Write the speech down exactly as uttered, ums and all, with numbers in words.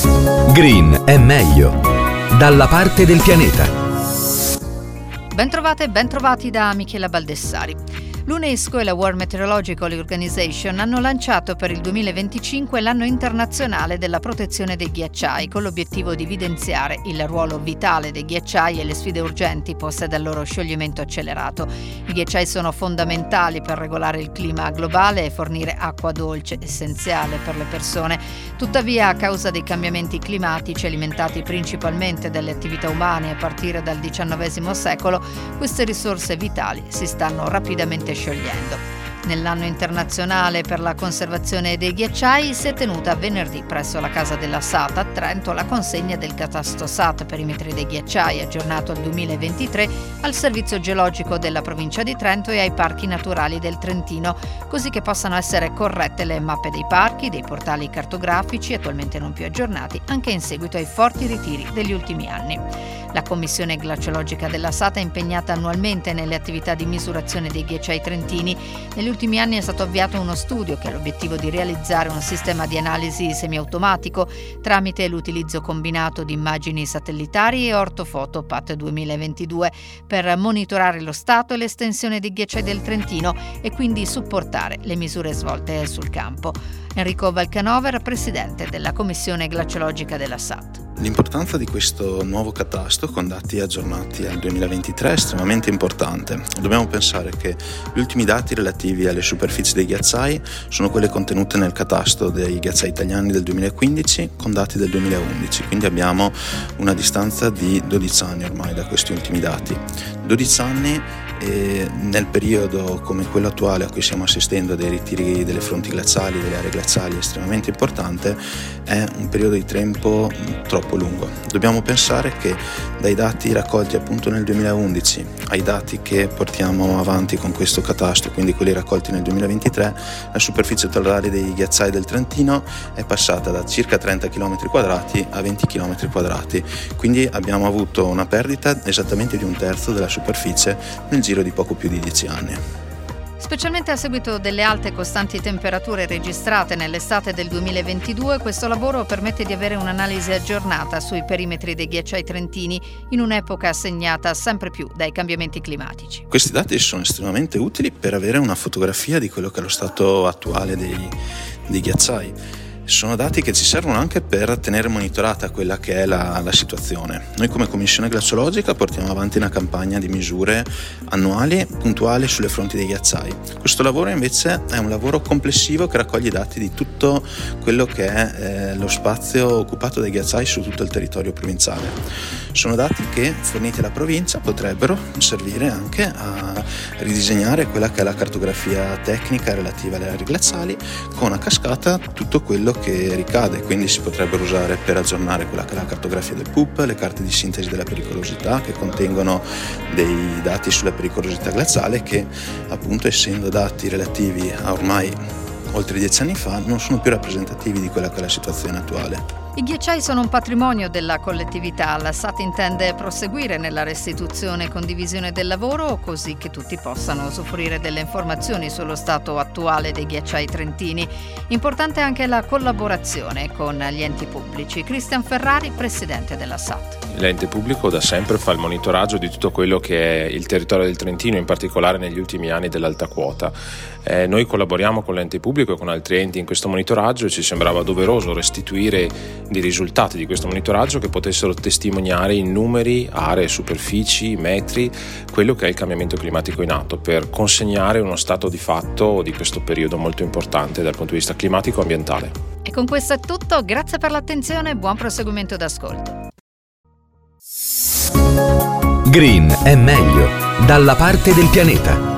Green è meglio. Dalla parte del pianeta. Bentrovate e bentrovati da Michela Baldessari. L'UNESCO e la World Meteorological Organization hanno lanciato per il duemilaventicinque l'anno internazionale della protezione dei ghiacciai, con l'obiettivo di evidenziare il ruolo vitale dei ghiacciai e le sfide urgenti poste dal loro scioglimento accelerato. I ghiacciai sono fondamentali per regolare il clima globale e fornire acqua dolce, essenziale per le persone. Tuttavia, a causa dei cambiamenti climatici alimentati principalmente dalle attività umane a partire dal diciannovesimo secolo, queste risorse vitali si stanno rapidamente sciogliendo. Nell'anno internazionale per la conservazione dei ghiacciai si è tenuta venerdì presso la Casa della S A T a Trento la consegna del catasto S A T perimetri dei ghiacciai aggiornato al duemilaventitré al Servizio Geologico della Provincia di Trento e ai Parchi Naturali del Trentino, così che possano essere corrette le mappe dei parchi, dei portali cartografici attualmente non più aggiornati, anche in seguito ai forti ritiri degli ultimi anni. La Commissione Glaciologica della S A T è impegnata annualmente nelle attività di misurazione dei ghiacciai trentini. Negli ultimi anni è stato avviato uno studio che ha l'obiettivo di realizzare un sistema di analisi semiautomatico tramite l'utilizzo combinato di immagini satellitari e ortofoto P A T duemilaventidue per monitorare lo stato e l'estensione dei ghiacciai del Trentino e quindi supportare le misure svolte sul campo. Enrico Valcanover, presidente della Commissione Glaciologica della S A T. L'importanza di questo nuovo catasto con dati aggiornati al duemilaventitré è estremamente importante. Dobbiamo pensare che gli ultimi dati relativi alle superfici dei ghiacciai sono quelle contenute nel catasto dei ghiacciai italiani del duemilaquindici con dati del duemilaundici, quindi abbiamo una distanza di dodici anni ormai da questi ultimi dati. dodici anni e nel periodo come quello attuale a cui stiamo assistendo a dei ritiri delle fronti glaciali, delle aree glaciali estremamente importante, è un periodo di tempo troppo lungo. Dobbiamo pensare che dai dati raccolti appunto nel duemilaundici ai dati che portiamo avanti con questo catasto, quindi quelli raccolti nel duemilaventitré, la superficie totale dei ghiacciai del Trentino è passata da circa trenta chilometri quadrati a venti chilometri quadrati, quindi abbiamo avuto una perdita esattamente di un terzo della superficie nel giro di poco più di dieci anni. Specialmente a seguito delle alte e costanti temperature registrate nell'estate del duemilaventidue, questo lavoro permette di avere un'analisi aggiornata sui perimetri dei ghiacciai trentini in un'epoca segnata sempre più dai cambiamenti climatici. Questi dati sono estremamente utili per avere una fotografia di quello che è lo stato attuale dei, dei ghiacciai. Sono dati che ci servono anche per tenere monitorata quella che è la, la situazione. Noi come Commissione Glaciologica portiamo avanti una campagna di misure annuali puntuali sulle fronti dei ghiacciai. Questo lavoro invece è un lavoro complessivo che raccoglie i dati di tutto quello che è eh, lo spazio occupato dai ghiacciai su tutto il territorio provinciale. Sono dati che, forniti alla provincia, potrebbero servire anche a ridisegnare quella che è la cartografia tecnica relativa alle aree glaciali con a cascata tutto quello che ricade, quindi si potrebbero usare per aggiornare quella che è la cartografia del P U P, le carte di sintesi della pericolosità che contengono dei dati sulla pericolosità glaciale che appunto, essendo dati relativi a ormai oltre dieci anni fa, non sono più rappresentativi di quella che è la situazione attuale. I ghiacciai sono un patrimonio della collettività. La S A T intende proseguire nella restituzione e condivisione del lavoro così che tutti possano usufruire delle informazioni sullo stato attuale dei ghiacciai trentini. Importante anche la collaborazione con gli enti pubblici. Cristian Ferrari, presidente della S A T. L'ente pubblico da sempre fa il monitoraggio di tutto quello che è il territorio del Trentino, in particolare negli ultimi anni dell'alta quota. Eh, noi collaboriamo con l'ente pubblico e con altri enti in questo monitoraggio e ci sembrava doveroso restituire dei risultati di questo monitoraggio che potessero testimoniare in numeri, aree, superfici, metri, quello che è il cambiamento climatico in atto, per consegnare uno stato di fatto di questo periodo molto importante dal punto di vista climatico e ambientale. E con questo è tutto, grazie per l'attenzione e buon proseguimento d'ascolto. Green è meglio, dalla parte del pianeta.